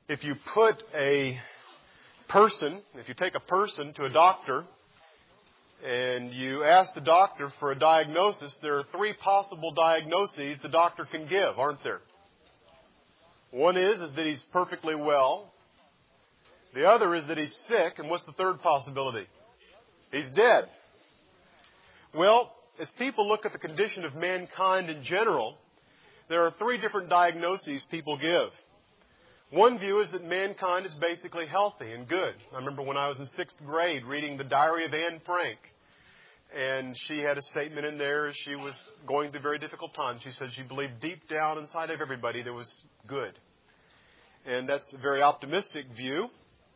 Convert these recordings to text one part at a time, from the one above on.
If you put a person, if you take a person to a doctor and you ask the doctor for a diagnosis, there are three possible diagnoses the doctor can give, aren't there? One is that he's perfectly well. The other is that he's sick. And what's the third possibility? He's dead. Well, as people look at the condition of mankind in general, there are three different diagnoses people give. One view is that mankind is basically healthy and good. I remember when I was in 6th grade reading the Diary of Anne Frank. And she had a statement in there as she was going through very difficult times. She said she believed deep down inside of everybody there was good. And that's a very optimistic view.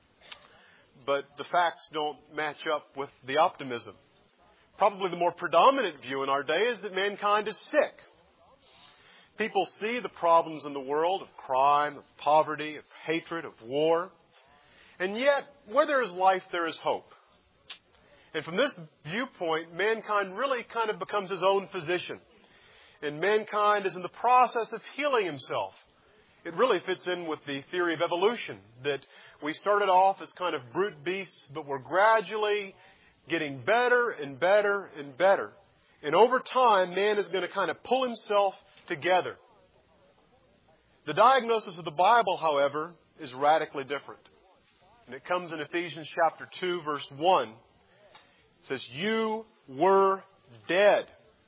But the facts don't match up with the optimism. Probably the more predominant view in our day is that mankind is sick. People see the problems in the world of crime, of poverty, of hatred, of war. And yet, where there is life, there is hope. And from this viewpoint, mankind really kind of becomes his own physician. And mankind is in the process of healing himself. It really fits in with the theory of evolution, that we started off as kind of brute beasts, but we're gradually getting better and better and better. And over time, man is going to kind of pull himself together. The diagnosis of the Bible, however, is radically different. And it comes in Ephesians chapter 2, verse 1. It says, "You were dead.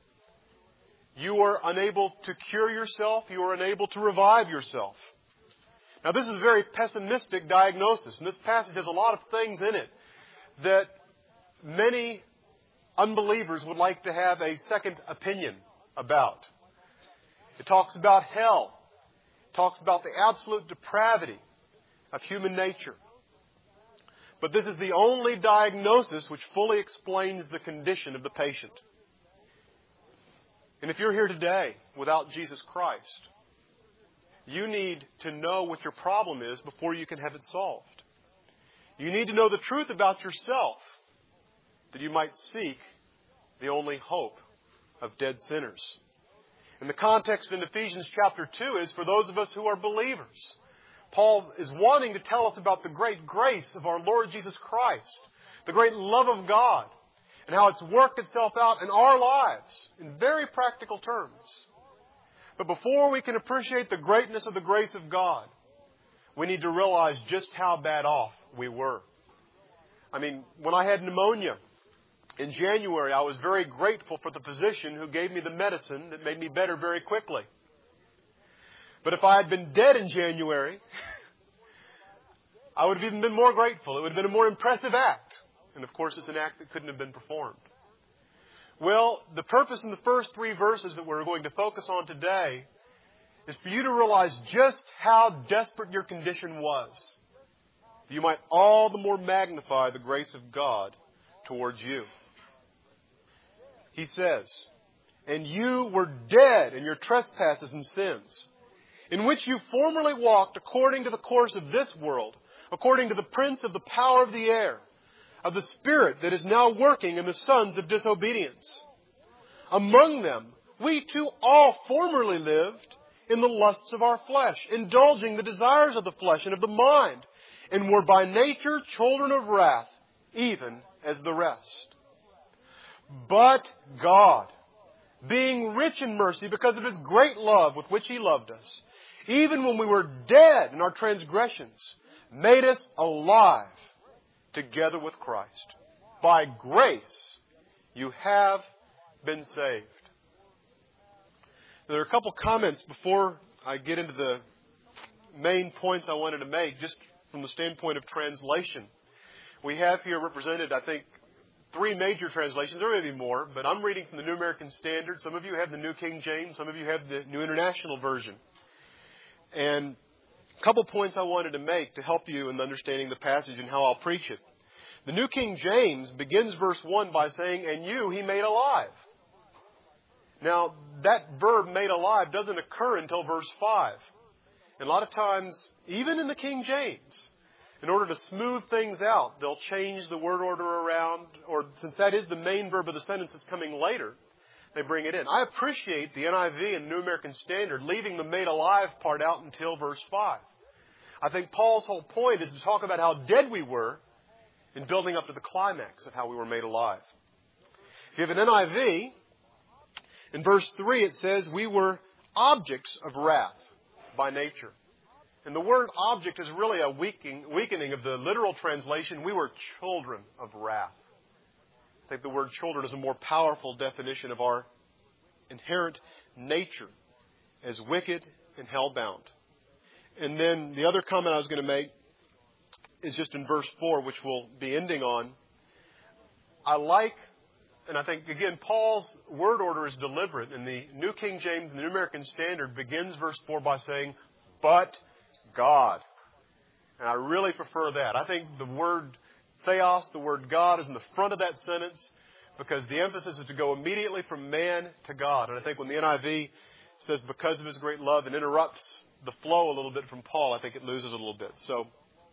You were unable to cure yourself. You were unable to revive yourself." Now, this is a very pessimistic diagnosis. And this passage has a lot of things in it that many unbelievers would like to have a second opinion about. It talks about hell. It talks about the absolute depravity of human nature. But this is the only diagnosis which fully explains the condition of the patient. And if you're here today without Jesus Christ, you need to know what your problem is before you can have it solved. You need to know the truth about yourself, that you might seek the only hope of dead sinners. And the context in Ephesians chapter 2 is for those of us who are believers. Paul is wanting to tell us about the great grace of our Lord Jesus Christ, the great love of God, and how it's worked itself out in our lives in very practical terms. But before we can appreciate the greatness of the grace of God, we need to realize just how bad off we were. I mean, when I had pneumonia in January, I was very grateful for the physician who gave me the medicine that made me better very quickly. But if I had been dead in January, I would have even been more grateful. It would have been a more impressive act. And of course, it's an act that couldn't have been performed. Well, the purpose in the first three verses that we're going to focus on today is for you to realize just how desperate your condition was. You might all the more magnify the grace of God towards you. He says, "And you were dead in your trespasses and sins, in which you formerly walked according to the course of this world, according to the prince of the power of the air, of the spirit that is now working in the sons of disobedience. Among them, we too all formerly lived in the lusts of our flesh, indulging the desires of the flesh and of the mind, and were by nature children of wrath, even as the rest. But God, being rich in mercy because of His great love with which He loved us, even when we were dead in our transgressions, made us alive together with Christ. By grace you have been saved." There are a couple comments before I get into the main points I wanted to make, just from the standpoint of translation. We have here represented, I think, three major translations. There may be more, but I'm reading from the New American Standard. Some of you have the New King James. Some of you have the New International Version. And a couple points I wanted to make to help you in understanding the passage and how I'll preach it. The New King James begins verse 1 by saying, "And you He made alive." Now, that verb, made alive, doesn't occur until verse 5. And a lot of times, even in the King James, in order to smooth things out, they'll change the word order around, or since that is the main verb of the sentence that's coming later, they bring it in. I appreciate the NIV and New American Standard leaving the made alive part out until verse 5. I think Paul's whole point is to talk about how dead we were in building up to the climax of how we were made alive. If you have an NIV, in verse 3 it says, we were objects of wrath by nature. And the word object is really a weakening of the literal translation. We were children of wrath. I think the word children is a more powerful definition of our inherent nature as wicked and hell-bound. And then the other comment I was going to make is just in verse 4, which we'll be ending on. And I think, again, Paul's word order is deliberate. And the New King James and the New American Standard begins verse 4 by saying, but God. And I really prefer that. I think the word theos, the word God, is in the front of that sentence because the emphasis is to go immediately from man to God. And I think when the NIV says because of His great love and interrupts the flow a little bit from Paul, I think it loses a little bit. So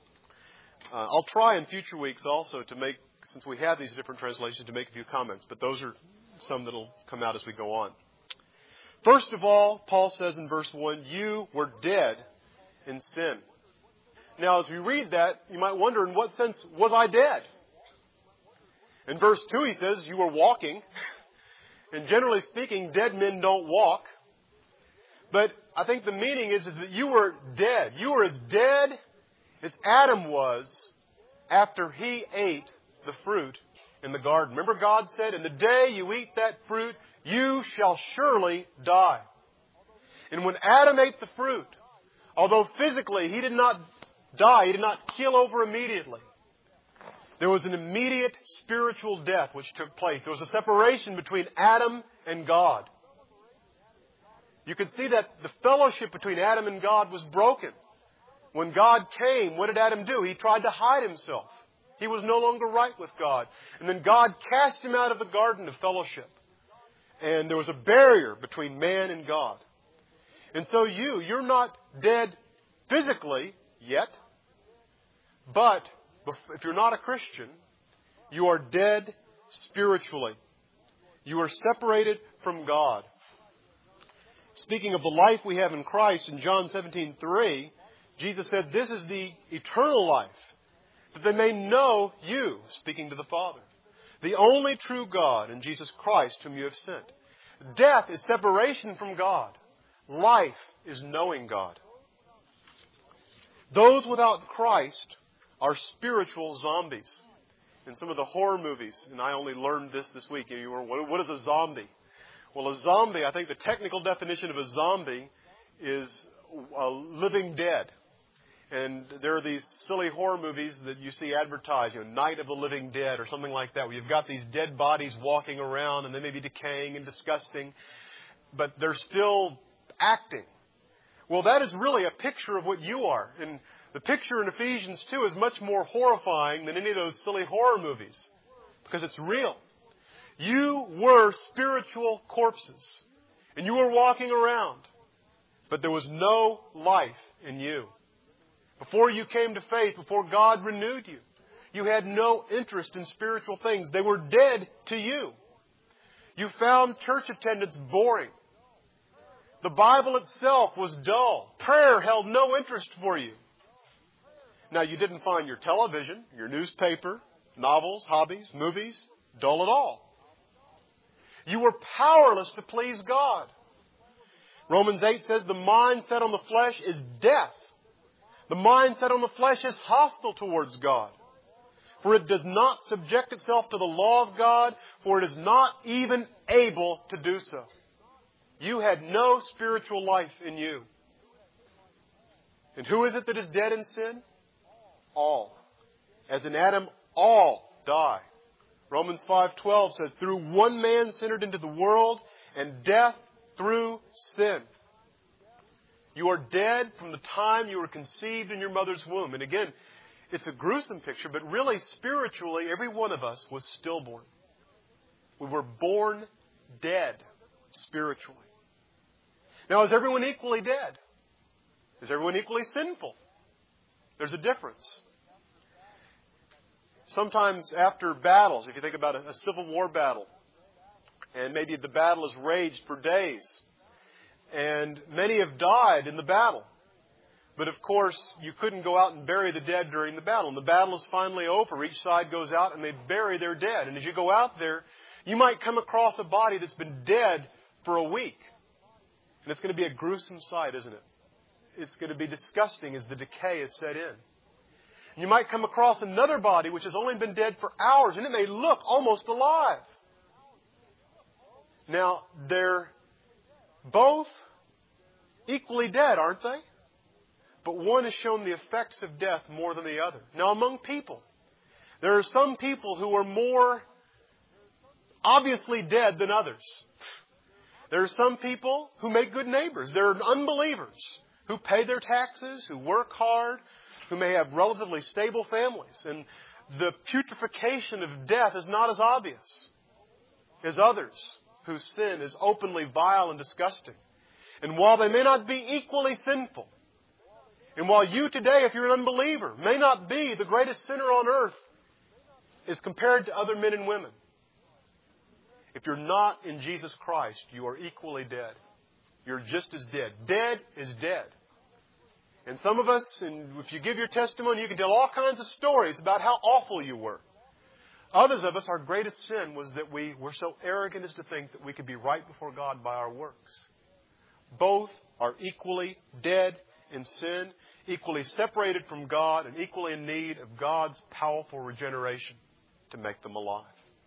I'll try in future weeks also to make, since we have these different translations, to make a few comments. But those are some that will come out as we go on. First of all, Paul says in verse 1, you were dead in sin. Now, as we read that, you might wonder, in what sense was I dead? In verse 2, he says, you were walking. And generally speaking, dead men don't walk. But I think the meaning is that you were dead. You were as dead as Adam was after he ate the fruit in the garden. Remember, God said, in the day you eat that fruit, you shall surely die. And when Adam ate the fruit, although physically he did not die, he did not keel over immediately, there was an immediate spiritual death which took place. There was a separation between Adam and God. You could see that the fellowship between Adam and God was broken. When God came, what did Adam do? He tried to hide himself. He was no longer right with God. And then God cast him out of the garden of fellowship. And there was a barrier between man and God. And so you're not dead physically yet, but if you're not a Christian, you are dead spiritually. You are separated from God. Speaking of the life we have in Christ, in John 17:3, Jesus said, this is the eternal life, that they may know you, speaking to the Father, the only true God, and Jesus Christ whom you have sent. Death is separation from God. Life is knowing God. Those without Christ are spiritual zombies. In some of the horror movies, and I only learned this week, what is a zombie? Well, a zombie, I think the technical definition of a zombie is a living dead. And there are these silly horror movies that you see advertised, Night of the Living Dead or something like that, where you've got these dead bodies walking around and they may be decaying and disgusting, but they're still acting. Well, that is really a picture of what you are. And the picture in Ephesians 2 is much more horrifying than any of those silly horror movies because it's real. You were spiritual corpses and you were walking around, but there was no life in you. Before you came to faith, before God renewed you, you had no interest in spiritual things. They were dead to you. You found church attendance boring. The Bible itself was dull. Prayer held no interest for you. Now, you didn't find your television, your newspaper, novels, hobbies, movies dull at all. You were powerless to please God. Romans 8 says the mind set on the flesh is death. The mind set on the flesh is hostile towards God. For it does not subject itself to the law of God, for it is not even able to do so. You had no spiritual life in you. And who is it that is dead in sin? All. As in Adam, all die. Romans 5:12 says, through one man sin entered into the world, and death through sin. You are dead from the time you were conceived in your mother's womb. And again, it's a gruesome picture, but really spiritually, every one of us was stillborn. We were born dead spiritually. Now, is everyone equally dead? Is everyone equally sinful? There's a difference. Sometimes after battles, if you think about a Civil War battle, and maybe the battle has raged for days, and many have died in the battle. But of course, you couldn't go out and bury the dead during the battle. And the battle is finally over. Each side goes out and they bury their dead. And as you go out there, you might come across a body that's been dead for a week. And it's going to be a gruesome sight, isn't it? It's going to be disgusting as the decay is set in. You might come across another body which has only been dead for hours, and it may look almost alive. Now, they're both equally dead, aren't they? But one has shown the effects of death more than the other. Now, among people, there are some people who are more obviously dead than others. There are some people who make good neighbors. There are unbelievers who pay their taxes, who work hard, who may have relatively stable families. And the putrefaction of death is not as obvious as others whose sin is openly vile and disgusting. And while they may not be equally sinful, and while you today, if you're an unbeliever, may not be the greatest sinner on earth as compared to other men and women, if you're not in Jesus Christ, you are equally dead. You're just as dead. Dead is dead. And some of us, and if you give your testimony, you can tell all kinds of stories about how awful you were. Others of us, our greatest sin was that we were so arrogant as to think that we could be right before God by our works. Both are equally dead in sin, equally separated from God, and equally in need of God's powerful regeneration to make them alive.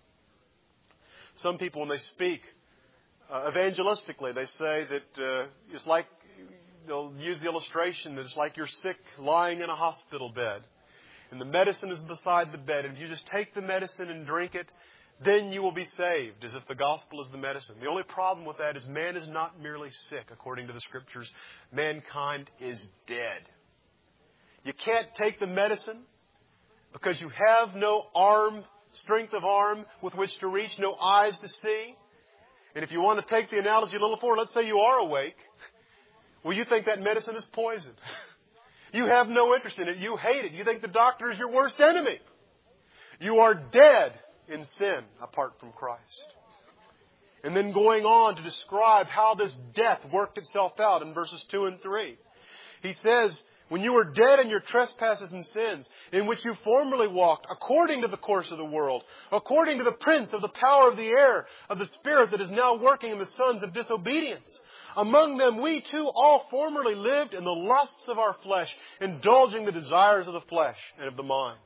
Some people, when they speak evangelistically, they say that it's like, they'll use the illustration that it's like you're sick lying in a hospital bed. And the medicine is beside the bed. And if you just take the medicine and drink it, then you will be saved, as if the gospel is the medicine. The only problem with that is man is not merely sick, according to the Scriptures. Mankind is dead. You can't take the medicine because you have no strength of arm with which to reach, no eyes to see. And if you want to take the analogy a little forward, let's say you are awake. Well, you think that medicine is poison. You have no interest in it. You hate it. You think the doctor is your worst enemy. You are dead in sin apart from Christ. And then going on to describe how this death worked itself out in verses 2 and 3. He says, when you were dead in your trespasses and sins, in which you formerly walked, according to the course of the world, according to the prince of the power of the air, of the spirit that is now working in the sons of disobedience. Among them we too all formerly lived in the lusts of our flesh, indulging the desires of the flesh and of the mind.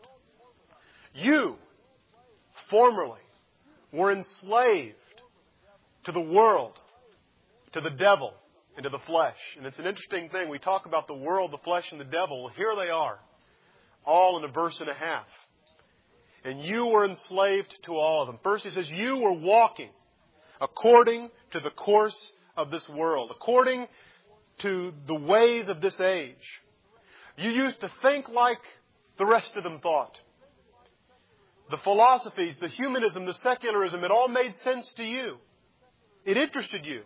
You formerly were enslaved to the world, to the devil, and to the flesh. And it's an interesting thing. We talk about the world, the flesh, and the devil. Well, here they are, all in a verse and a half. And you were enslaved to all of them. First he says, you were walking according to the course of this world, according to the ways of this age. You used to think like the rest of them thought. The philosophies, the humanism, the secularism, it all made sense to you. It interested you.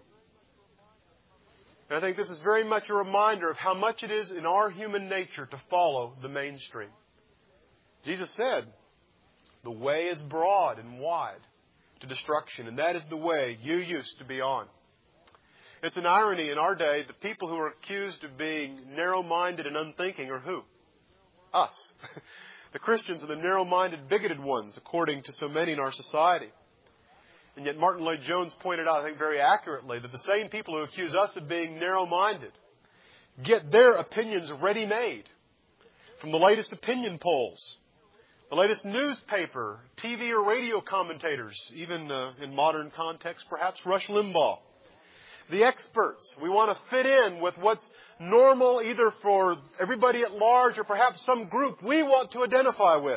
And I think this is very much a reminder of how much it is in our human nature to follow the mainstream. Jesus said, the way is broad and wide to destruction, and that is the way you used to be on. It's an irony in our day, the people who are accused of being narrow-minded and unthinking are who? Us. The Christians are the narrow-minded, bigoted ones, according to so many in our society. And yet Martin Lloyd-Jones pointed out, I think very accurately, that the same people who accuse us of being narrow-minded get their opinions ready-made from the latest opinion polls, the latest newspaper, TV or radio commentators, even in modern context, perhaps Rush Limbaugh. The experts. We want to fit in with what's normal either for everybody at large or perhaps some group we want to identify with.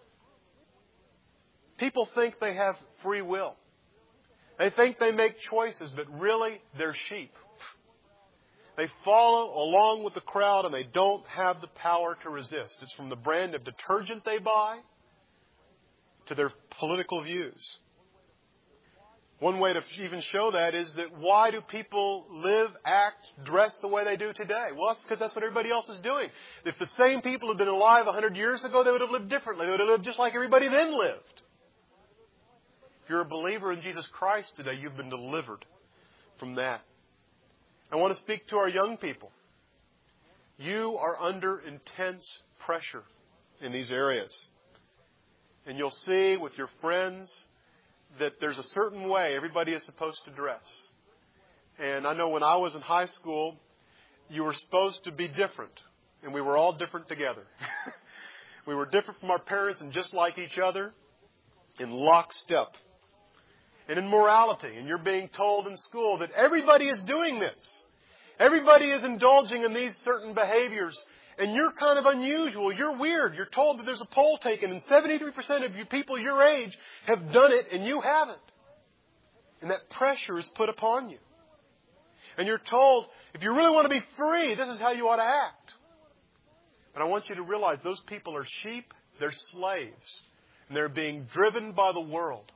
People think they have free will. They think they make choices, but really they're sheep. They follow along with the crowd and they don't have the power to resist. It's from the brand of detergent they buy to their political views. One way to even show that is that why do people live, act, dress the way they do today? Well, it's because that's what everybody else is doing. If the same people had been alive 100 years ago, they would have lived differently. They would have lived just like everybody then lived. If you're a believer in Jesus Christ today, you've been delivered from that. I want to speak to our young people. You are under intense pressure in these areas. And you'll see with your friends that there's a certain way everybody is supposed to dress. And I know when I was in high school, you were supposed to be different. And we were all different together. We were different from our parents and just like each other in lockstep. And in morality. And you're being told in school that everybody is doing this. Everybody is indulging in these certain behaviors. And you're kind of unusual. You're weird. You're told that there's a poll taken and 73% of you people your age have done it and you haven't. And that pressure is put upon you. And you're told, if you really want to be free, this is how you ought to act. But I want you to realize those people are sheep. They're slaves. And they're being driven by the world.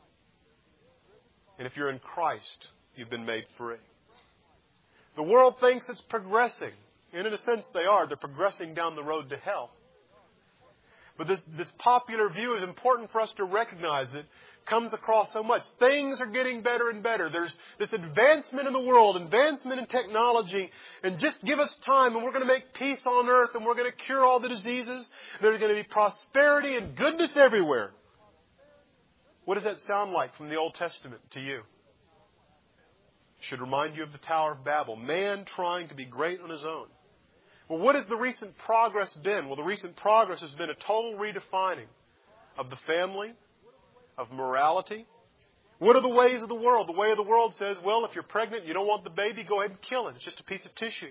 And if you're in Christ, you've been made free. The world thinks it's progressing. And in a sense they are. They're progressing down the road to hell. But this popular view is important for us to recognize. It comes across so much. Things are getting better and better. There's this advancement in the world, advancement in technology. And just give us time and we're going to make peace on earth and we're going to cure all the diseases. There's going to be prosperity and goodness everywhere. What does that sound like from the Old Testament to you? It should remind you of the Tower of Babel. Man trying to be great on his own. Well, what has the recent progress been? Well, the recent progress has been a total redefining of the family, of morality. What are the ways of the world? The way of the world says, well, if you're pregnant, you don't want the baby, go ahead and kill it. It's just a piece of tissue.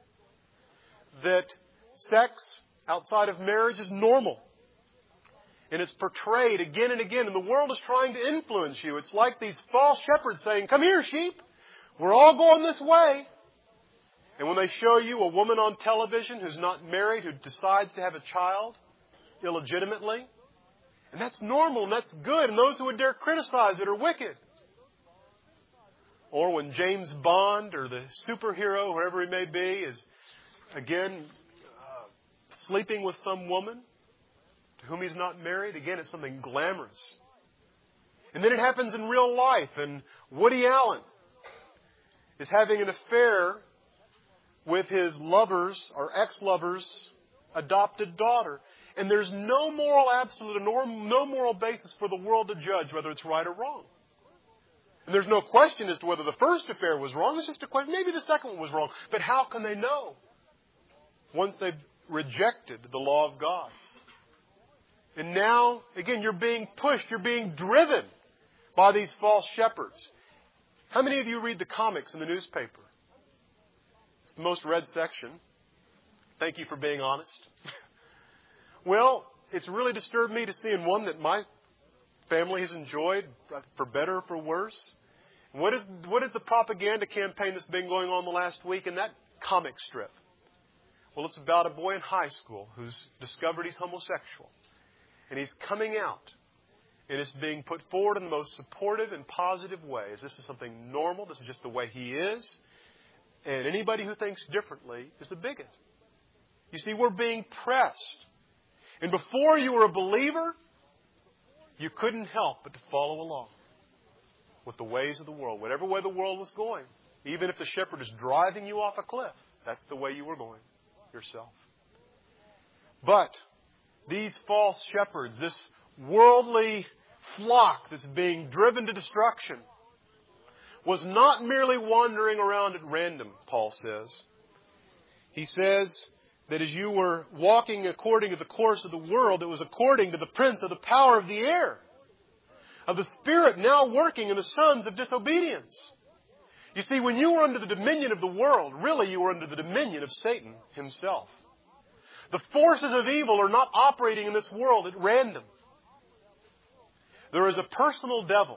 That sex outside of marriage is normal. And it's portrayed again and again. And the world is trying to influence you. It's like these false shepherds saying, come here, sheep. We're all going this way. And when they show you a woman on television who's not married, who decides to have a child illegitimately, and that's normal and that's good, and those who would dare criticize it are wicked. Or when James Bond or the superhero, whoever he may be, is again sleeping with some woman to whom he's not married, again it's something glamorous. And then it happens in real life, and Woody Allen is having an affair with his lover's or ex-lover's adopted daughter. And there's no moral absolute, no moral basis for the world to judge whether it's right or wrong. And there's no question as to whether the first affair was wrong. It's just a question. Maybe the second one was wrong. But how can they know once they've rejected the law of God? And now, again, you're being pushed. You're being driven by these false shepherds. How many of you read the comics in the newspaper? It's the most read section. Thank you for being honest. Well, it's really disturbed me to see in one that my family has enjoyed, for better or for worse. What is the propaganda campaign that's been going on the last week in that comic strip? Well, it's about a boy in high school who's discovered he's homosexual. And he's coming out. And it's being put forward in the most supportive and positive ways. This is something normal. This is just the way he is. And anybody who thinks differently is a bigot. You see, we're being pressed. And before you were a believer, you couldn't help but to follow along with the ways of the world. Whatever way the world was going. Even if the shepherd is driving you off a cliff, that's the way you were going yourself. But these false shepherds, this worldly flock that's being driven to destruction, was not merely wandering around at random, Paul says. He says that as you were walking according to the course of the world, it was according to the prince of the power of the air, of the Spirit now working in the sons of disobedience. You see, when you were under the dominion of the world, really you were under the dominion of Satan himself. The forces of evil are not operating in this world at random. There is a personal devil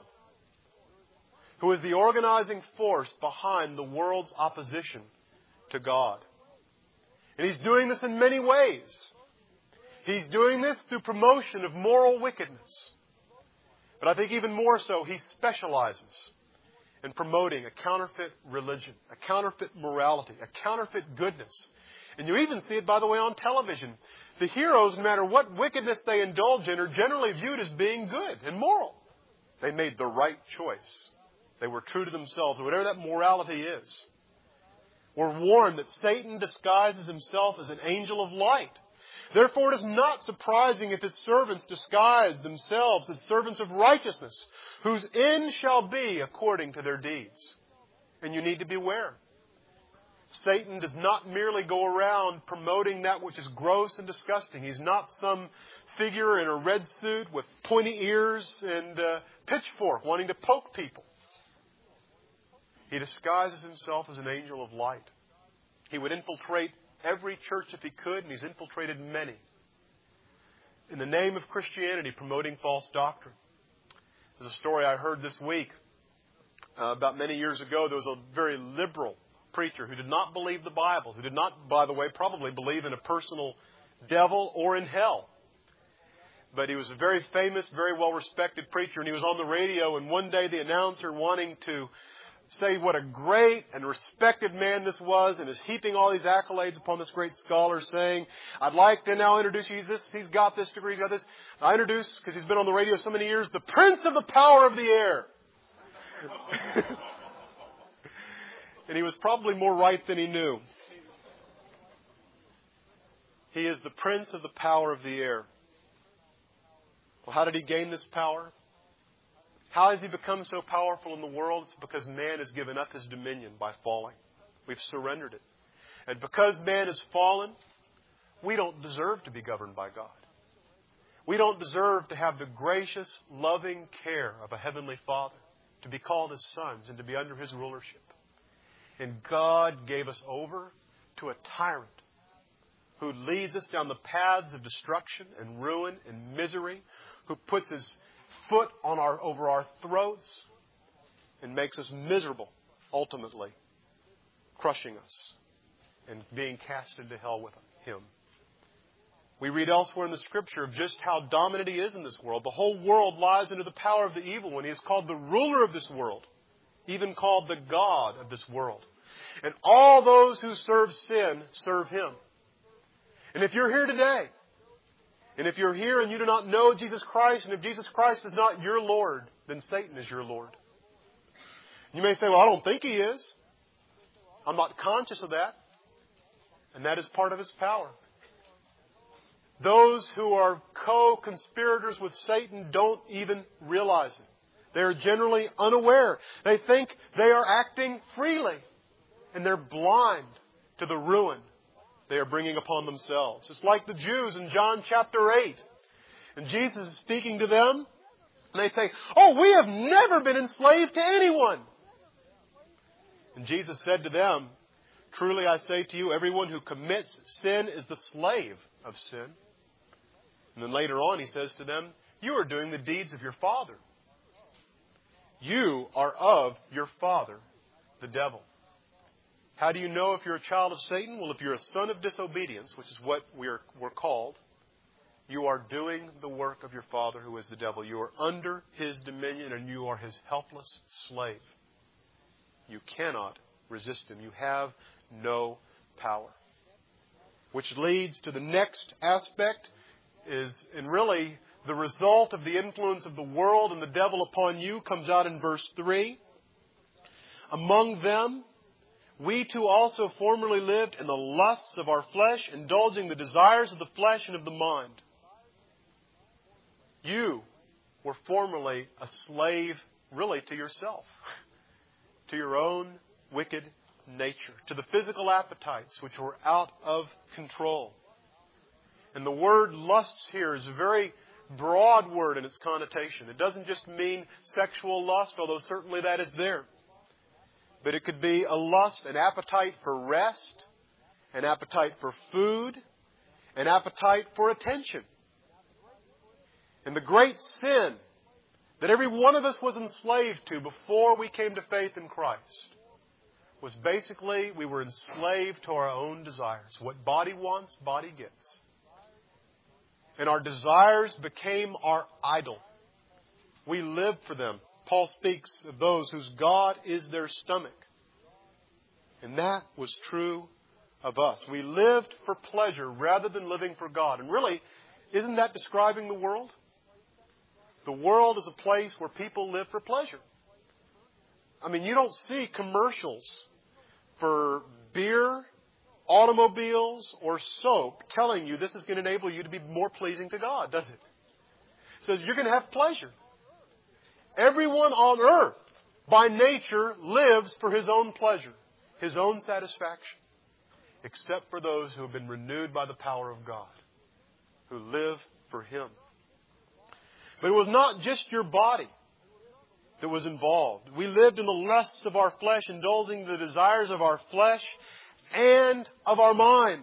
who is the organizing force behind the world's opposition to God. And he's doing this in many ways. He's doing this through promotion of moral wickedness. But I think even more so, he specializes in promoting a counterfeit religion, a counterfeit morality, a counterfeit goodness. And you even see it, by the way, on television. The heroes, no matter what wickedness they indulge in, are generally viewed as being good and moral. They made the right choice. They were true to themselves, or whatever that morality is. We're warned that Satan disguises himself as an angel of light. Therefore, it is not surprising if his servants disguise themselves as servants of righteousness, whose end shall be according to their deeds. And you need to beware. Satan does not merely go around promoting that which is gross and disgusting. He's not some figure in a red suit with pointy ears and a pitchfork wanting to poke people. He disguises himself as an angel of light. He would infiltrate every church if he could, and he's infiltrated many. In the name of Christianity, promoting false doctrine. There's a story I heard this week. About many years ago, there was a very liberal preacher who did not believe the Bible, who did not, by the way, probably believe in a personal devil or in hell. But he was a very famous, very well-respected preacher, and he was on the radio, and one day the announcer, wanting to say what a great and respected man this was, and is heaping all these accolades upon this great scholar, saying, I'd like to now introduce you, he's got this degree, he's got this. I introduce, because he's been on the radio so many years, the Prince of the Power of the Air. And he was probably more right than he knew. He is the Prince of the Power of the Air. Well, how did he gain this power? How has he become so powerful in the world? It's because man has given up his dominion by falling. We've surrendered it. And because man has fallen, we don't deserve to be governed by God. We don't deserve to have the gracious, loving care of a heavenly Father, to be called His sons and to be under His rulership. And God gave us over to a tyrant who leads us down the paths of destruction and ruin and misery, who puts his foot on over our throats and makes us miserable, ultimately, crushing us and being cast into hell with Him. We read elsewhere in the Scripture of just how dominant He is in this world. The whole world lies under the power of the evil one. He is called the ruler of this world, even called the God of this world. And all those who serve sin serve Him. And if you're here today, and if you're here and you do not know Jesus Christ, and if Jesus Christ is not your Lord, then Satan is your Lord. You may say, well, I don't think he is. I'm not conscious of that. And that is part of his power. Those who are co-conspirators with Satan don't even realize it. They are generally unaware. They think they are acting freely. And they're blind to the ruin they are bringing upon themselves. It's like the Jews in John chapter 8. And Jesus is speaking to them. And they say, oh, we have never been enslaved to anyone. And Jesus said to them, truly I say to you, everyone who commits sin is the slave of sin. And then later on He says to them, you are doing the deeds of your father. You are of your father, the devil. How do you know if you're a child of Satan? Well, if you're a son of disobedience, which is what we're called, you are doing the work of your father, who is the devil. You are under his dominion and you are his helpless slave. You cannot resist him. You have no power. Which leads to the next aspect and really the result of the influence of the world and the devil upon you comes out in verse 3. Among them, we too also formerly lived in the lusts of our flesh, indulging the desires of the flesh and of the mind. You were formerly a slave, really, to yourself, to your own wicked nature, to the physical appetites which were out of control. And the word lusts here is a very broad word in its connotation. It doesn't just mean sexual lust, although certainly that is there. But it could be a lust, an appetite for rest, an appetite for food, an appetite for attention. And the great sin that every one of us was enslaved to before we came to faith in Christ was basically we were enslaved to our own desires. What body wants, body gets. And our desires became our idol. We lived for them. Paul speaks of those whose God is their stomach. And that was true of us. We lived for pleasure rather than living for God. And really, isn't that describing the world? The world is a place where people live for pleasure. I mean, you don't see commercials for beer, automobiles, or soap telling you this is going to enable you to be more pleasing to God, does it? It says you're going to have pleasure. Everyone on earth, by nature, lives for his own pleasure, his own satisfaction, except for those who have been renewed by the power of God, who live for Him. But it was not just your body that was involved. We lived in the lusts of our flesh, indulging the desires of our flesh and of our mind.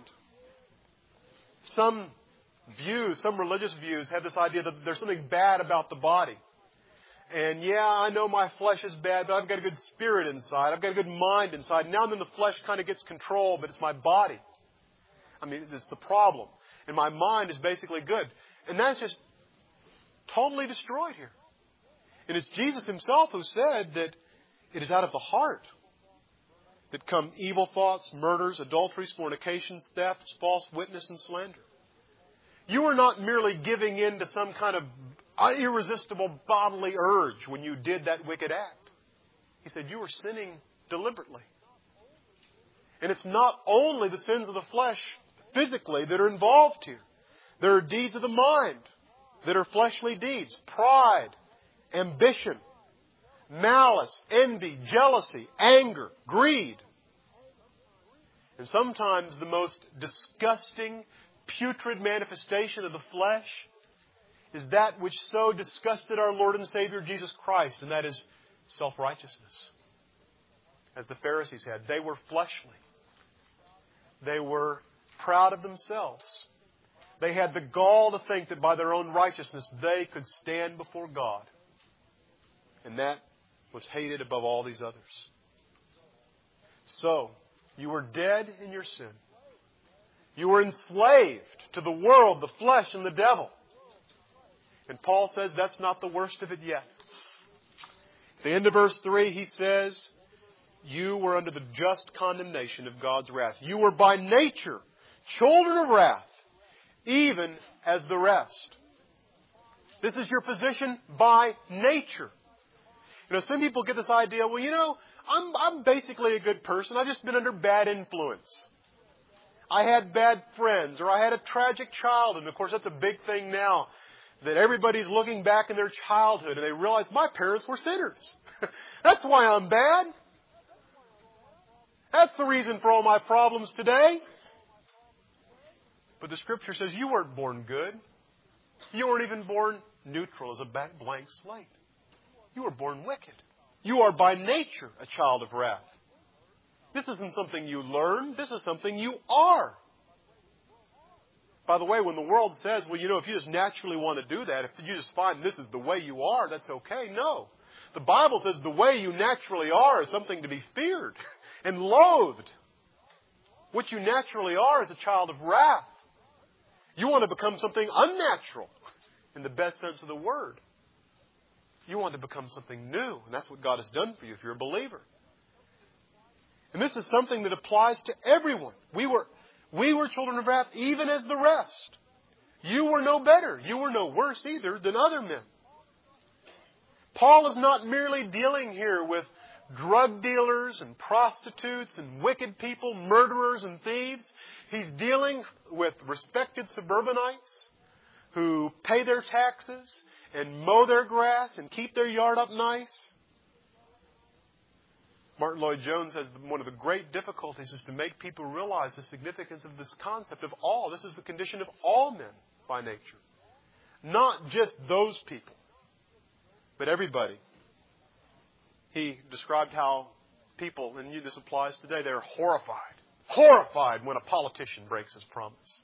Some religious views have this idea that there's something bad about the body. And yeah, I know my flesh is bad, but I've got a good spirit inside. I've got a good mind inside. Now and then the flesh kind of gets control, but it's my body. I mean, it's the problem. And my mind is basically good. And that's just totally destroyed here. And it's Jesus Himself who said that it is out of the heart that come evil thoughts, murders, adulteries, fornications, thefts, false witness, and slander. You were not merely giving in to some kind of irresistible bodily urge when you did that wicked act. He said you were sinning deliberately. And it's not only the sins of the flesh physically that are involved here. There are deeds of the mind that are fleshly deeds. Pride, ambition, malice, envy, jealousy, anger, greed. And sometimes the most disgusting, putrid manifestation of the flesh is that which so disgusted our Lord and Savior Jesus Christ, and that is self-righteousness. As the Pharisees had, they were fleshly. They were proud of themselves. They had the gall to think that by their own righteousness they could stand before God. And that was hated above all these others. So, you were dead in your sin. You were enslaved to the world, the flesh, and the devil. And Paul says that's not the worst of it yet. At the end of verse 3, he says, you were under the just condemnation of God's wrath. You were by nature children of wrath, even as the rest. This is your position by nature. You know, some people get this idea, well, you know, I'm basically a good person. I've just been under bad influence. I had bad friends, or I had a tragic childhood. And of course, that's a big thing now, that everybody's looking back in their childhood and they realize my parents were sinners. That's why I'm bad. That's the reason for all my problems today. But the Scripture says you weren't born good. You weren't even born neutral as a blank slate. You were born wicked. You are by nature a child of wrath. This isn't something you learn. This is something you are. By the way, when the world says, well, you know, if you just naturally want to do that, if you just find this is the way you are, that's okay. No. The Bible says the way you naturally are is something to be feared and loathed. What you naturally are is a child of wrath. You want to become something unnatural in the best sense of the word. You want to become something new, and that's what God has done for you if you're a believer. And this is something that applies to everyone. We were children of wrath even as the rest. You were no better. You were no worse either than other men. Paul is not merely dealing here with drug dealers and prostitutes and wicked people, murderers and thieves. He's dealing with respected suburbanites who pay their taxes and mow their grass and keep their yard up nice. Martin Lloyd-Jones says one of the great difficulties is to make people realize the significance of this concept of all. This is the condition of all men by nature. Not just those people, but everybody. He described how people, and this applies today, they're horrified when a politician breaks his promise.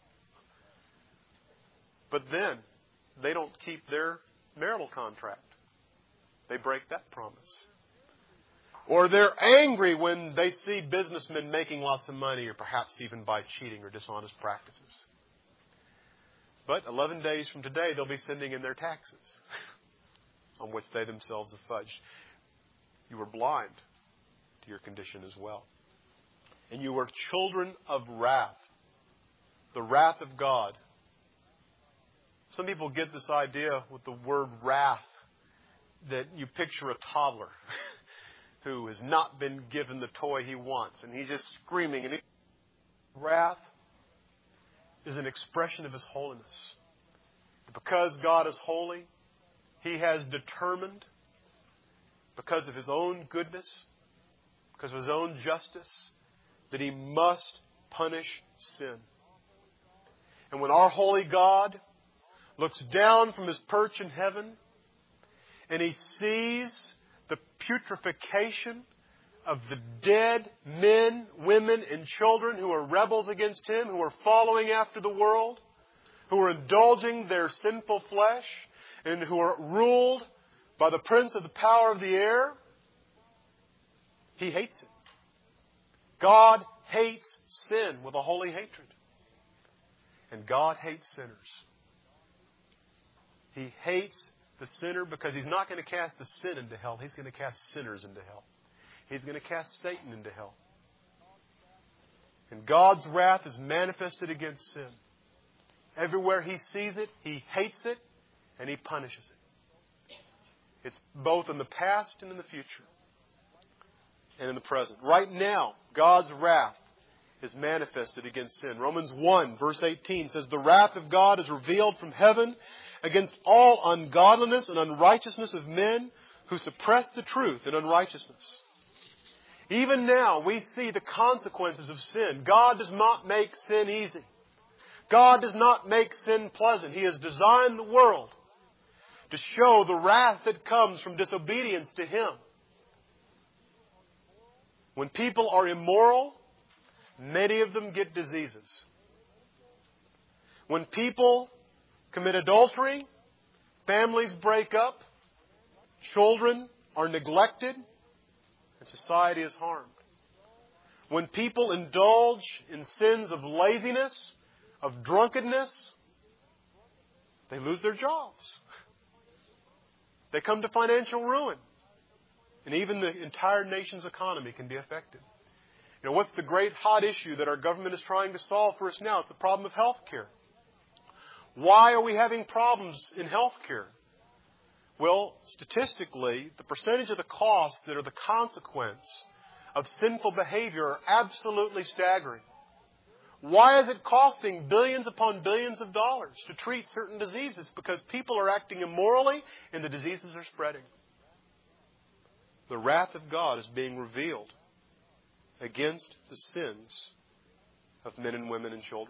But then, they don't keep their marital contract. They break that promise. Or they're angry when they see businessmen making lots of money, or perhaps even by cheating or dishonest practices. But 11 days from today, they'll be sending in their taxes, on which they themselves have fudged. You were blind to your condition as well. And you were children of wrath. The wrath of God. Some people get this idea with the word wrath, that you picture a toddler who has not been given the toy he wants. And he's just screaming. And wrath is an expression of His holiness. Because God is holy, He has determined, because of His own goodness, because of His own justice, that He must punish sin. And when our holy God looks down from His perch in heaven and He sees the putrefaction of the dead men, women, and children who are rebels against Him, who are following after the world, who are indulging their sinful flesh, and who are ruled by the prince of the power of the air, He hates it. God hates sin with a holy hatred. And God hates sinners. He hates the sinner because He's not going to cast the sin into hell. He's going to cast sinners into hell. He's going to cast Satan into hell. And God's wrath is manifested against sin. Everywhere He sees it, He hates it, and He punishes it. It's both in the past and in the future, and in the present. Right now, God's wrath is manifested against sin. Romans 1, verse 18 says, "The wrath of God is revealed from heaven against all ungodliness and unrighteousness of men who suppress the truth in unrighteousness." Even now, we see the consequences of sin. God does not make sin easy. God does not make sin pleasant. He has designed the world to show the wrath that comes from disobedience to Him. When people are immoral, many of them get diseases. When people commit adultery, families break up, children are neglected, and society is harmed. When people indulge in sins of laziness, of drunkenness, they lose their jobs. They come to financial ruin. And even the entire nation's economy can be affected. You know, what's the great hot issue that our government is trying to solve for us now? It's the problem of health care. Why are we having problems in health care? Well, statistically, the percentage of the costs that are the consequence of sinful behavior are absolutely staggering. Why is it costing billions upon billions of dollars to treat certain diseases? Because people are acting immorally and the diseases are spreading. The wrath of God is being revealed against the sins of men and women and children.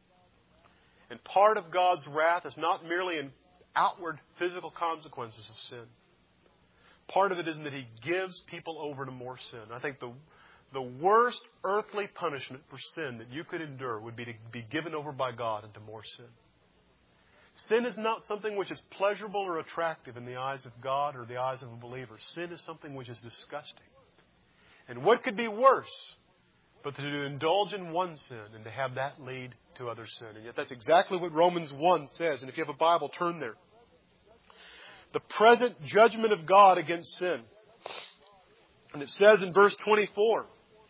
And part of God's wrath is not merely in outward physical consequences of sin. Part of it is that He gives people over to more sin. I think the worst earthly punishment for sin that you could endure would be to be given over by God into more sin. Sin is not something which is pleasurable or attractive in the eyes of God or the eyes of a believer. Sin is something which is disgusting. And what could be worse but to indulge in one sin and to have that lead to other sin? And yet that's exactly what Romans 1 says. And if you have a Bible, turn there. The present judgment of God against sin. And it says in verse 24,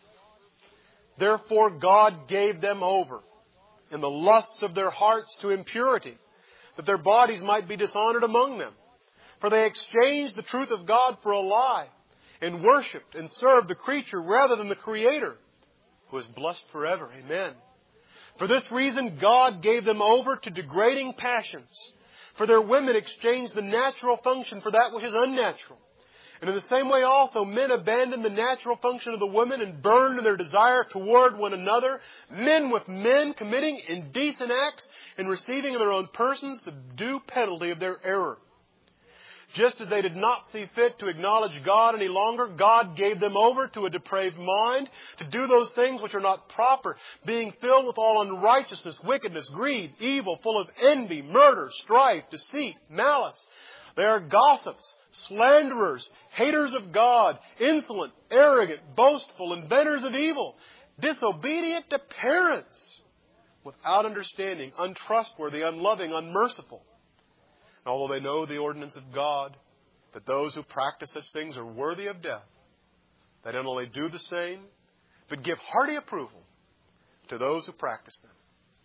"Therefore God gave them over in the lusts of their hearts to impurity, that their bodies might be dishonored among them. For they exchanged the truth of God for a lie, and worshipped and served the creature rather than the Creator, who is blessed forever." Amen. "For this reason God gave them over to degrading passions. For their women exchanged the natural function for that which is unnatural. And in the same way also men abandoned the natural function of the women and burned in their desire toward one another, men with men committing indecent acts and receiving in their own persons the due penalty of their error. Just as they did not see fit to acknowledge God any longer, God gave them over to a depraved mind to do those things which are not proper, being filled with all unrighteousness, wickedness, greed, evil, full of envy, murder, strife, deceit, malice. They are gossips, slanderers, haters of God, insolent, arrogant, boastful, inventors of evil, disobedient to parents, without understanding, untrustworthy, unloving, unmerciful. And although they know the ordinance of God, that those who practice such things are worthy of death, they not only do the same, but give hearty approval to those who practice them."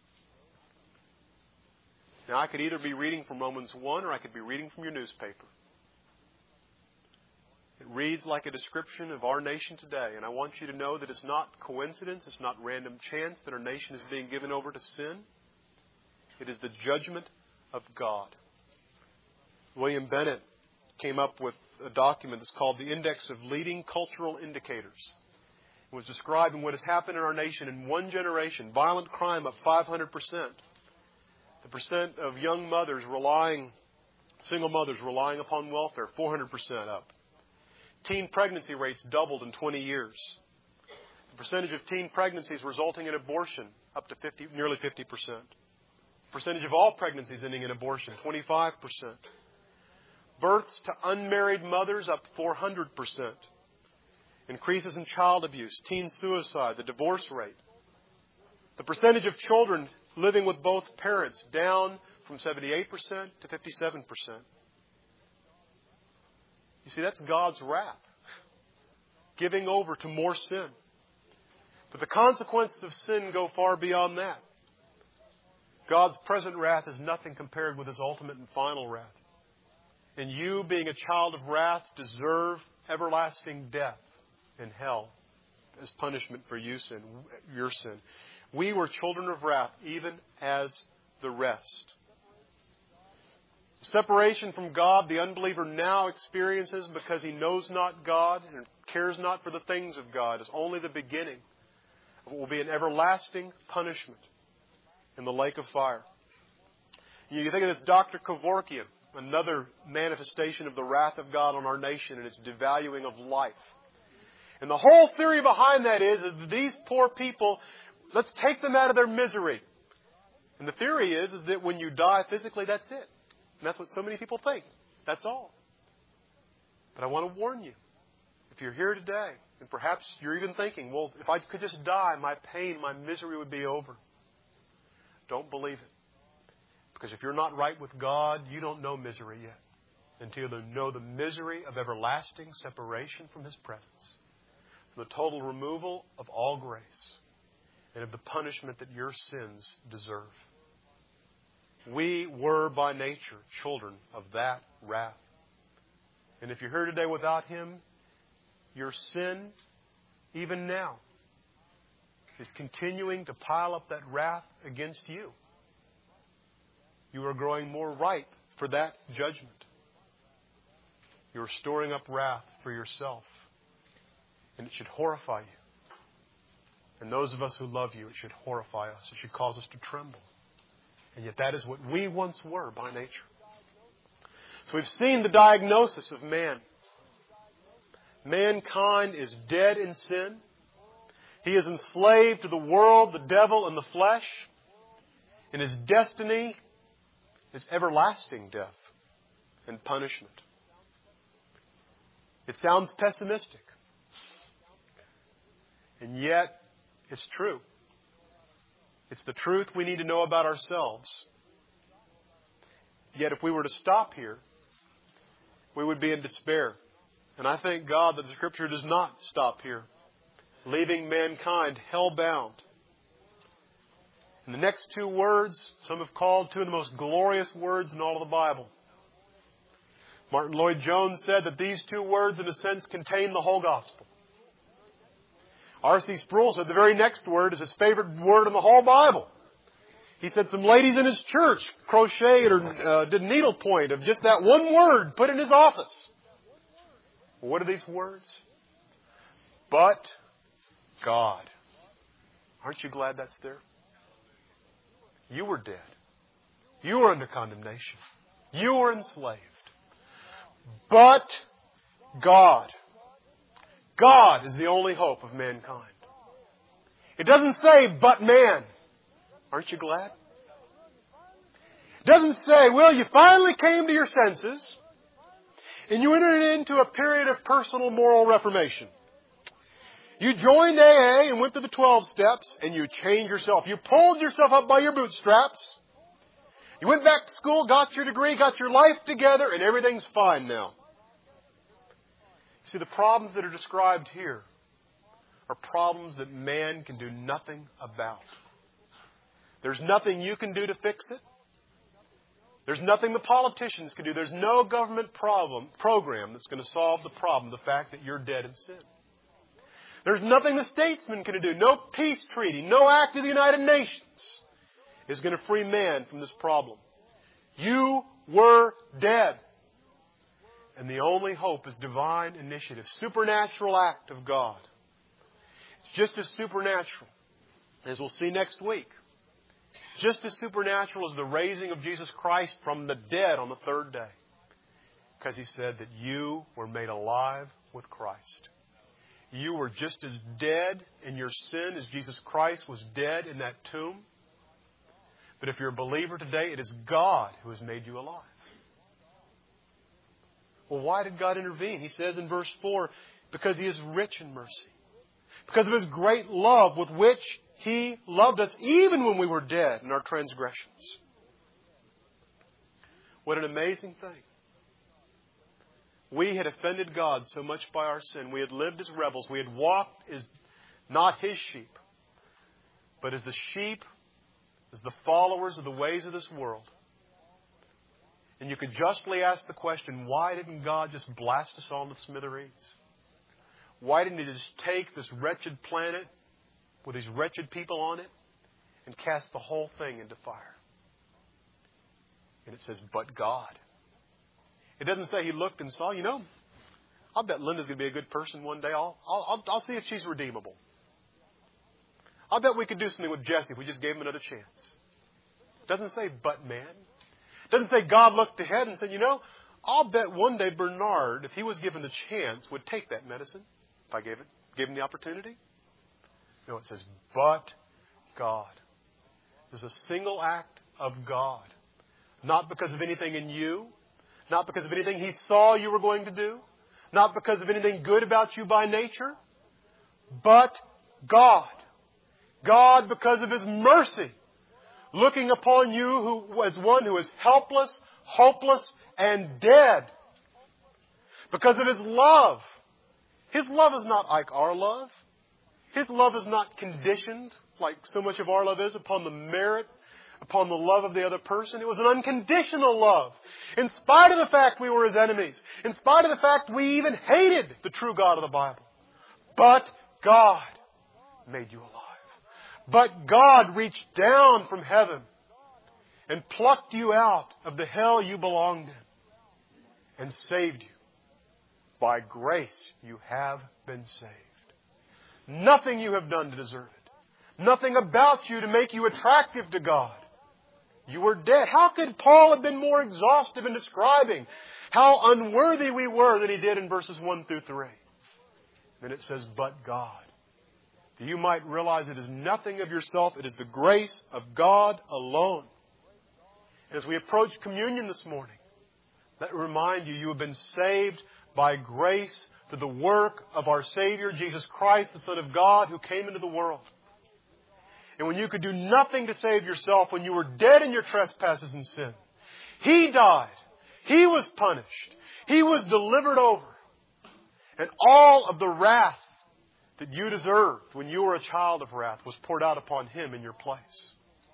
Now, I could either be reading from Romans 1 or I could be reading from your newspaper. It reads like a description of our nation today. And I want you to know that it's not coincidence, it's not random chance that our nation is being given over to sin. It is the judgment of God. William Bennett came up with a document that's called the Index of Leading Cultural Indicators. It was describing what has happened in our nation in one generation. Violent crime up 500%. The percent of young mothers single mothers relying upon welfare, 400% up. Teen pregnancy rates doubled in 20 years. The percentage of teen pregnancies resulting in abortion up to nearly 50%. Percentage of all pregnancies ending in abortion, 25%. Births to unmarried mothers up 400%. Increases in child abuse, teen suicide, the divorce rate. The percentage of children living with both parents down from 78% to 57%. You see, that's God's wrath. Giving over to more sin. But the consequences of sin go far beyond that. God's present wrath is nothing compared with His ultimate and final wrath. And you, being a child of wrath, deserve everlasting death in hell as punishment for your sin. We were children of wrath, even as the rest. Separation from God, the unbeliever now experiences because he knows not God and cares not for the things of God, is only the beginning of what will be an everlasting punishment in the lake of fire. You think of this Dr. Kevorkian, another manifestation of the wrath of God on our nation and its devaluing of life. And the whole theory behind that is that these poor people, let's take them out of their misery. And the theory is that when you die physically, that's it. And that's what so many people think. That's all. But I want to warn you, if you're here today, and perhaps you're even thinking, well, if I could just die, my pain, my misery would be over. Don't believe it. Because if you're not right with God, you don't know misery yet. Until you know the misery of everlasting separation from His presence. From the total removal of all grace. And of the punishment that your sins deserve. We were by nature children of that wrath. And if you're here today without Him, your sin, even now, is continuing to pile up that wrath against you. You are growing more ripe for that judgment. You are storing up wrath for yourself. And it should horrify you. And those of us who love you, it should horrify us. It should cause us to tremble. And yet that is what we once were by nature. So we've seen the diagnosis of man. Mankind is dead in sin. He is enslaved to the world, the devil, and the flesh. And his destiny is everlasting death and punishment. It sounds pessimistic. And yet, it's true. It's the truth we need to know about ourselves. Yet if we were to stop here, we would be in despair. And I thank God that the Scripture does not stop here, leaving mankind hell-bound. And the next two words, some have called two of the most glorious words in all of the Bible. Martin Lloyd-Jones said that these two words, in a sense, contain the whole gospel. R.C. Sproul said the very next word is his favorite word in the whole Bible. He said some ladies in his church crocheted or did needlepoint of just that one word put in his office. What are these words? But God. Aren't you glad that's there? You were dead. You were under condemnation. You were enslaved. But God. God is the only hope of mankind. It doesn't say, but man. Aren't you glad? It doesn't say, well, you finally came to your senses and you entered into a period of personal moral reformation. You joined AA and went through the 12 steps and you changed yourself. You pulled yourself up by your bootstraps. You went back to school, got your degree, got your life together, and everything's fine now. See, the problems that are described here are problems that man can do nothing about. There's nothing you can do to fix it. There's nothing the politicians can do. There's no government program that's going to solve the problem, the fact that you're dead in sin. There's nothing the statesman can do. No peace treaty, no act of the United Nations is going to free man from this problem. You were dead. And the only hope is divine initiative, supernatural act of God. It's just as supernatural, as we'll see next week, just as supernatural as the raising of Jesus Christ from the dead on the third day. Because He said that you were made alive with Christ. You were just as dead in your sin as Jesus Christ was dead in that tomb. But if you're a believer today, it is God who has made you alive. Well, why did God intervene? He says in verse 4, because He is rich in mercy. Because of His great love with which He loved us even when we were dead in our transgressions. What an amazing thing. We had offended God so much by our sin. We had lived as rebels. We had walked as not His sheep, but as the sheep, as the followers of the ways of this world. And you could justly ask the question, why didn't God just blast us all to smithereens? Why didn't He just take this wretched planet with these wretched people on it and cast the whole thing into fire? And it says, but God. It doesn't say He looked and saw, I'll bet Linda's going to be a good person one day. I'll see if she's redeemable. I'll bet we could do something with Jesse if we just gave him another chance. It doesn't say, but man. It doesn't say God looked ahead and said, I'll bet one day Bernard, if he was given the chance, would take that medicine if I gave him the opportunity. No, it says, but God. There's a single act of God. Not because of anything in you. Not because of anything He saw you were going to do. Not because of anything good about you by nature. But God. God, because of His mercy, looking upon you as one who is helpless, hopeless, and dead. Because of His love. His love is not like our love. His love is not conditioned like so much of our love is upon the merit, upon the love of the other person. It was an unconditional love. In spite of the fact we were His enemies. In spite of the fact we even hated the true God of the Bible. But God made you alive. But God reached down from heaven and plucked you out of the hell you belonged in and saved you. By grace you have been saved. Nothing you have done to deserve it. Nothing about you to make you attractive to God. You were dead. How could Paul have been more exhaustive in describing how unworthy we were than he did in verses 1 through 3? Then it says, but God. That you might realize it is nothing of yourself. It is the grace of God alone. As we approach communion this morning, let me remind you, you have been saved by grace through the work of our Savior, Jesus Christ, the Son of God, who came into the world. And when you could do nothing to save yourself, when you were dead in your trespasses and sin, He died. He was punished. He was delivered over. And all of the wrath that you deserved when you were a child of wrath was poured out upon Him in your place.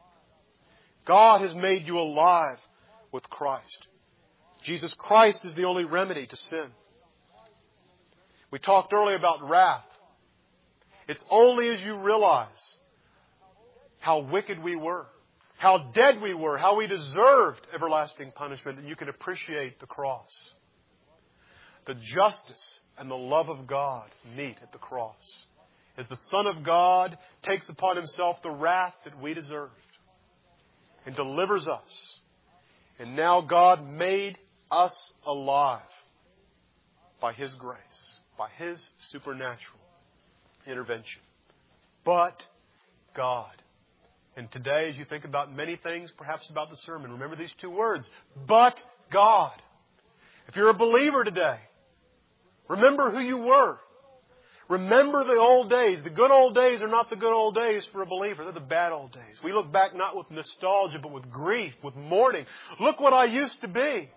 God has made you alive with Christ. Jesus Christ is the only remedy to sin. We talked earlier about wrath. It's only as you realize how wicked we were, how dead we were, how we deserved everlasting punishment, that you can appreciate the cross. The justice and the love of God meet at the cross, as the Son of God takes upon Himself the wrath that we deserved and delivers us. And now God made us alive by His grace, by His supernatural intervention. But God. And today, as you think about many things, perhaps about the sermon, remember these two words, but God. If you're a believer today, remember who you were. Remember the old days. The good old days are not the good old days for a believer. They're the bad old days. We look back not with nostalgia, but with grief, with mourning. Look what I used to be.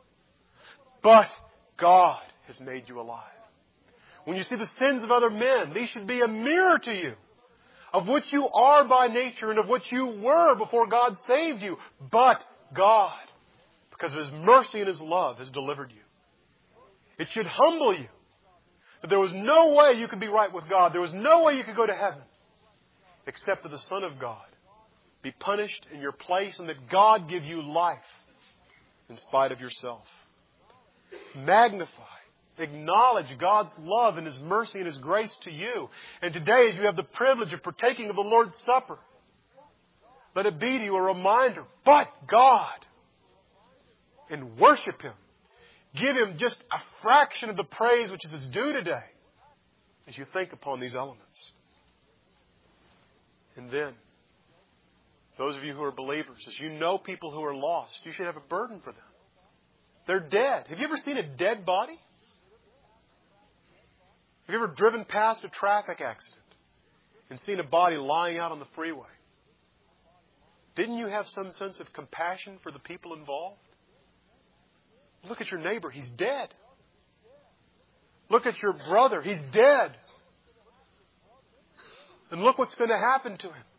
But God has made you alive. When you see the sins of other men, these should be a mirror to you of what you are by nature and of what you were before God saved you. But God. because of His mercy and His love, has delivered you. It should humble you that there was no way you could be right with God. There was no way you could go to heaven except that the Son of God be punished in your place and that God give you life in spite of yourself. Magnify, acknowledge God's love and His mercy and His grace to you. And today, as you have the privilege of partaking of the Lord's Supper, let it be to you a reminder, but God, and worship Him. Give Him just a fraction of the praise which is His due today as you think upon these elements. And then, those of you who are believers, as you know people who are lost, you should have a burden for them. They're dead. Have you ever seen a dead body? Have you ever driven past a traffic accident and seen a body lying out on the freeway? Didn't you have some sense of compassion for the people involved? Look at your neighbor. He's dead. Look at your brother. He's dead. And look what's going to happen to him.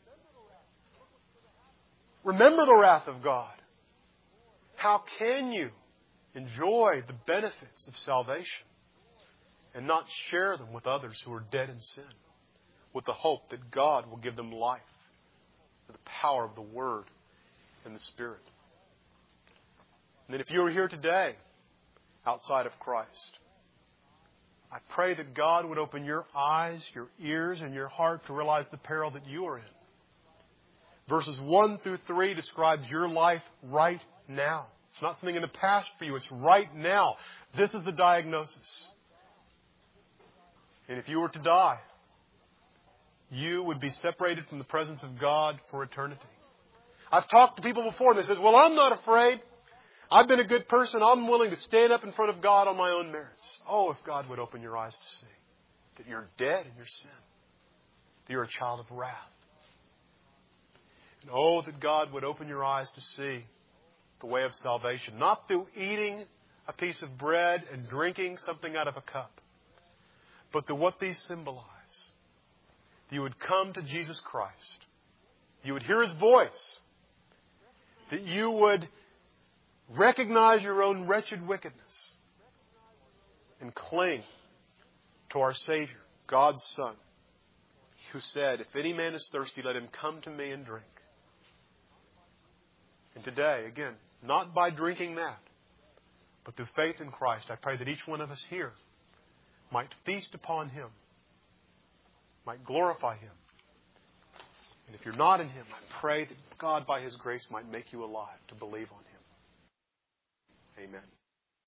Remember the wrath of God. How can you enjoy the benefits of salvation and not share them with others who are dead in sin, with the hope that God will give them life through the power of the Word and the Spirit? And then if you are here today outside of Christ, I pray that God would open your eyes, your ears, and your heart to realize the peril that you are in. Verses 1 through 3 describes your life right now. It's not something in the past for you. It's right now. This is the diagnosis. And if you were to die, you would be separated from the presence of God for eternity. I've talked to people before and they say, well, I'm not afraid. I've been a good person. I'm willing to stand up in front of God on my own merits. Oh, if God would open your eyes to see that you're dead in your sin, that you're a child of wrath. And oh, that God would open your eyes to see the way of salvation, not through eating a piece of bread and drinking something out of a cup, but through what these symbolize. That you would come to Jesus Christ. You would hear His voice. That you would recognize your own wretched wickedness and cling to our Savior, God's Son, who said, if any man is thirsty, let him come to me and drink. And today, again, not by drinking that, but through faith in Christ, I pray that each one of us here might feast upon Him, might glorify Him. And if you're not in Him, I pray that God, by His grace, might make you alive to believe on Him. Amen.